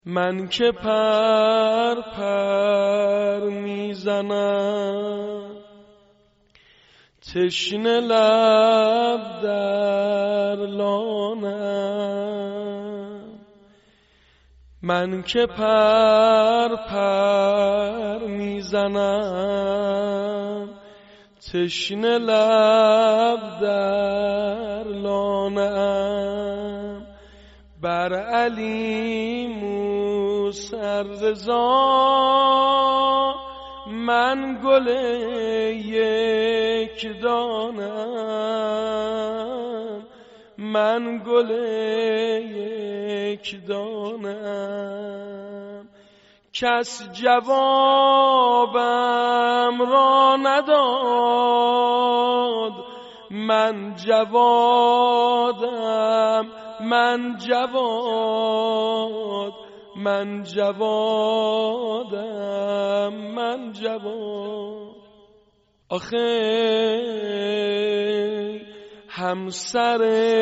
من که پر میزنم، تشنه لب در لانم. من که پر میزنم، تشنه لب در لانم. بر علی موسی رضا من گل یک دانم، من گل یک دانم. کس جوابم را نداد، من جوادم، من جواد، من جوادم، من جواد. آخه همسر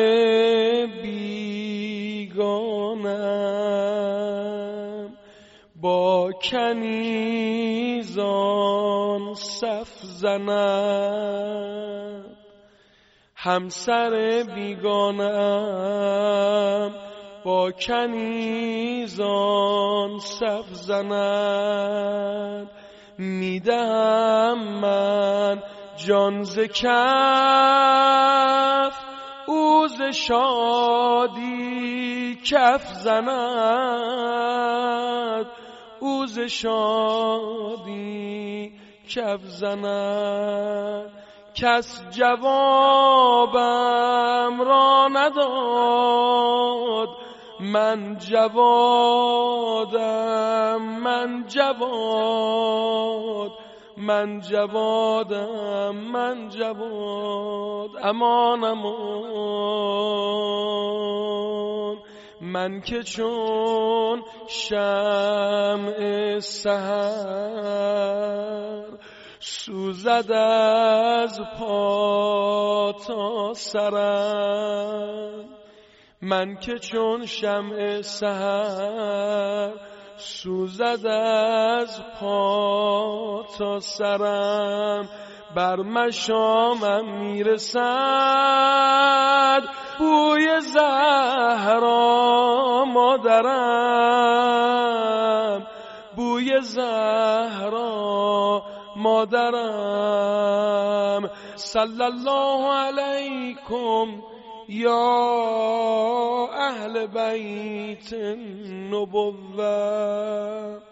بیگانم، با کنیزان صف زنم. همسر بیگانم، با کنیزان صف زنم. میدهم من جان ز کف، او ز شادی کف زند، او ز شادی کف زند. کس جوابم را نداد، من جوادم، من جواد، من جوادم، من جواد. امان امان، من که چون شمع سحر، سوزد از پا تا سرم. من که چون شمع سحر، سوزد از پا تا سرم. بر مشامم میرسد بوی زهرا مادرم، بوی زهرا مادرم. صلی الله علیکم یا اهل بیت النبوة.